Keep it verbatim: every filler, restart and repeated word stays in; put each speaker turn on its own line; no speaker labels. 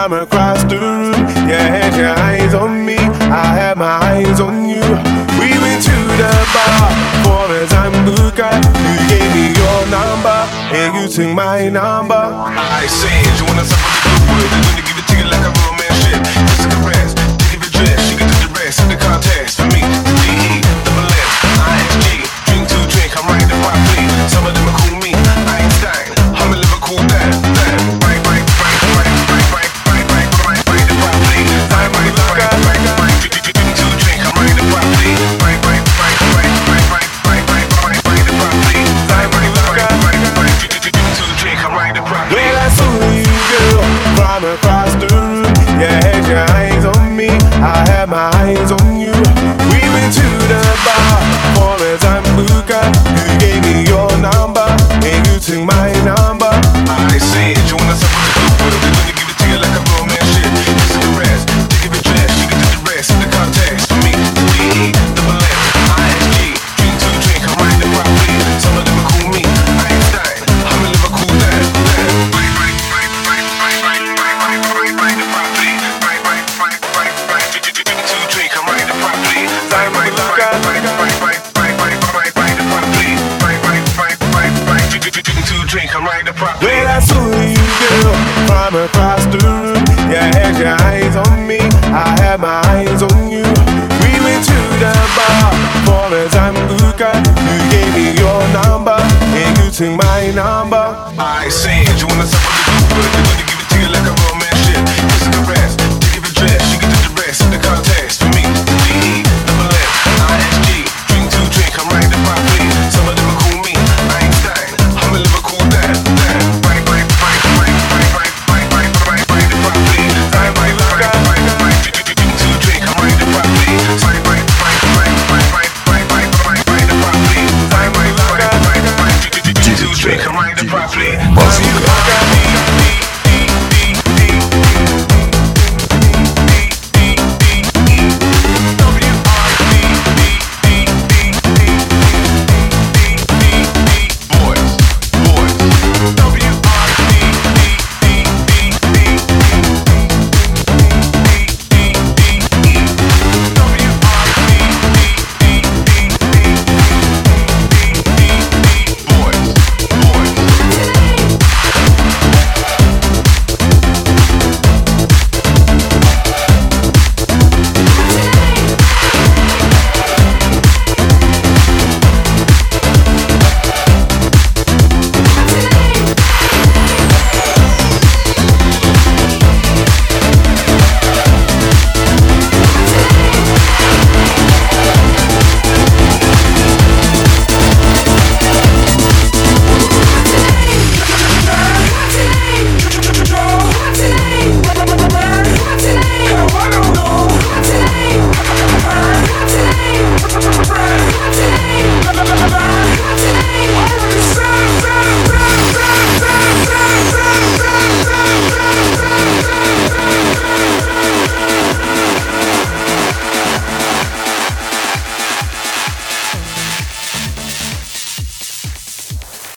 from across the room. You had your eyes on me, I had my eyes on you. We went to the bar for a Zambuca. You gave me your number, and you took my number.
I said you wanna suffer the good word, I'm gonna give it to you like a real man shit. This is the rest, take it for dress, you get to the rest of the contest. For me, the D E, double S, I S G, drink to drink, I'm right the properly. Some of them are cool me, Einstein, I'm a Liverpool dad, dad. Right, right, right, right, right, right, right, right, right, right, the properly. I'm right, right, right, right, drink to drink, I'm right the properly. Right, right, right, right, right, right, right, right, right, right, the properly. I'm right, right, right, right, drink to drink, I'm right the properly.
Well, I saw you, girl, from across the room. You had your eyes on me, I had my eyes on you. We went to the bar for a Zambuca. You gave me your number, and you took my number.
I said you wanna suffer the good word, I'm gonna give it to you like a real man shit. This is the rest, take it for dress, you get to the rest of the context. For me, the D E, double S, I S G, drink to drink, I'm right the properly. Some of them are cool me, Einstein, I'm a Liverpool dad, dad. Right, right, right, right, right, right, right, right, right, right, the properly. Right, right, right, right, right, drink to drink, I'm right the properly. Right, right, right, right, right, right, right, right, right, right, the properly. Right, right, right, right, right, drink to drink, I'm right the properly.
Well, I saw you, girl, from across the room. You had your eyes on me, I had my eyes on you. We went to the bar for a Zambuca. You gave me your number, and you took my number.